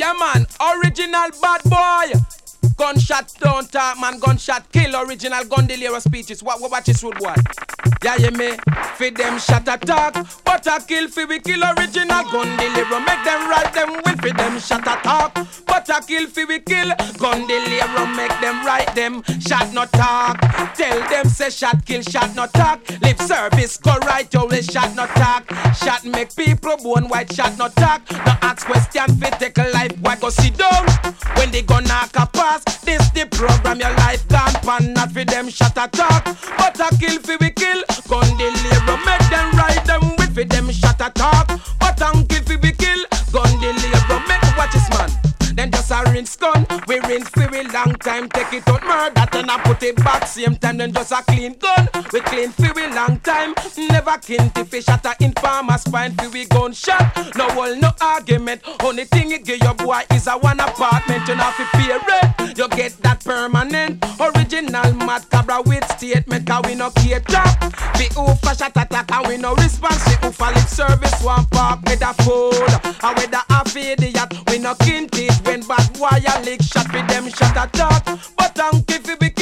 Yeah man, original bad boy. Gunshot don't talk, man. Gunshot kill. Original gun delirious speeches. What is rude boy? Yeah, you me. Feed them shot attack, but I kill fi we kill. Original gun deliver. Make them right them will feed them shot attack, but I kill fi we kill. Gun deliver. Make them right them shot not talk. Tell them say shot kill, shot not talk. Lip service go right always shot not talk. Shot make people bone white, shot not talk. No ask question fi take a life. What go sit down when they gonna knock a pass? This the program, your life gone pan. Not for them shot attack, but I kill fi we kill. Gun deliver, make them ride them with for them shot attack, but I kill fi we kill. Gun deliver, make watch this man. Then just a rinse gun, we rinse fi we long time. Take it out murder, then I put it back same time. Then just a clean gun, we clean fi we long time. Never kin to fish at a informer spine fi we gunshot. No wall, no argument. Only thing you give your boy is a one apartment. You not fi pay rent, you get that permanent. Original mad cabra with statement, cause we no care trap. We oofa shot attack and we no response. We oofa lip service, one park with a food. And with the half idiot, we no kin teeth. When bad wire lick shot with them shot attack, but if we